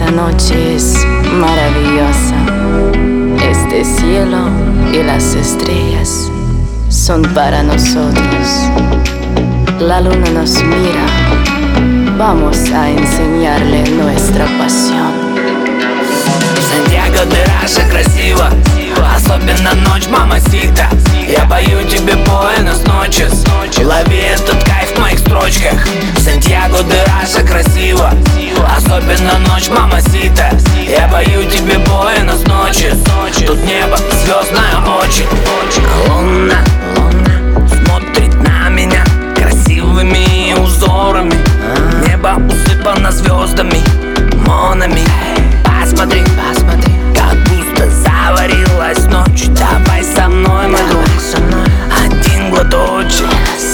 Esta noche es maravillosa. Este cielo y las estrellas son para nosotros. La luna nos mira. Vamos a enseñarle nuestra pasión. Сантьяго де Раша красиво, особенно ночь, мамасита. Я пою тебе Буэнос ночес, лови этот кайф в моих строчках. Сантьяго де Раша красиво, особенно ночь, мамасита. Я пою тебе Буэнос ночес. Тут небо звездное очень. Луна смотрит на меня красивыми узорами. Небо усыпано звездами, монами. Посмотри, как густо заварилась ночь. Давай со мной, мой друг, один глоточек.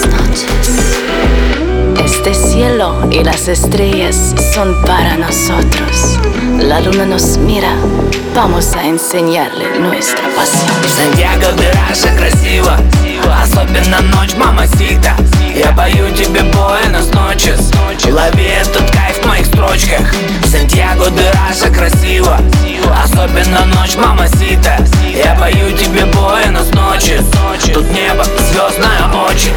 Este cielo y las estrellas son para nosotros. La luna nos mira. Vamos a enseñarle nuestra pasión. Сантьяго де Раша красиво, особенно ночь, мамасита. Я пою тебе Буэнос ночес, лови этот кайф в моих строчках. Сантьяго де Раша красиво, особенно ночь, мамасита. Я пою тебе Буэнос ночес. Тут небо звездное очень.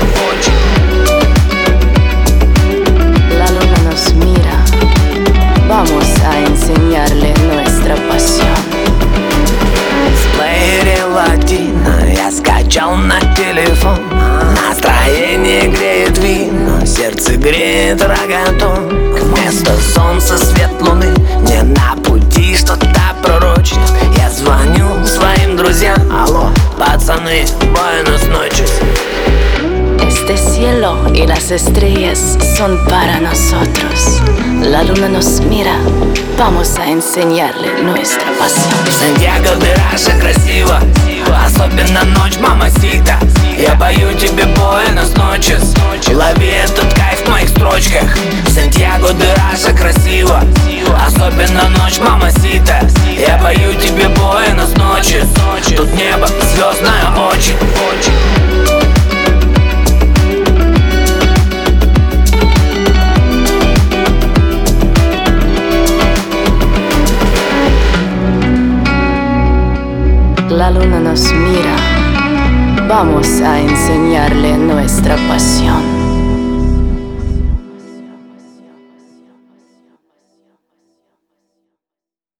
La luna nos mira. Vamos a enseñarle nuestra pasión. В плеере латино я скачал на телефон. Настроение греет вино, сердце греет рогатон. Вместо солнца свет луны, мне на пути что-то пророчит. Я звоню своим друзьям: алло, пацаны, Буэнос ночес. Este cielo y las estrellas son para nosotros. La luna nos mira. Vamos a enseñarle nuestra pasión. Сантьяго де Раша красиво, особенно ночь, мамасита. Я пою тебе Буэнос ночес, лови этот кайф в моих строчках. Сантьяго де Раша красиво, особенно ночь, мамасита. Я пою тебе Буэнос ночес. Тут небо звездное очень. La luna nos mira. Vamos a enseñarle nuestra pasión.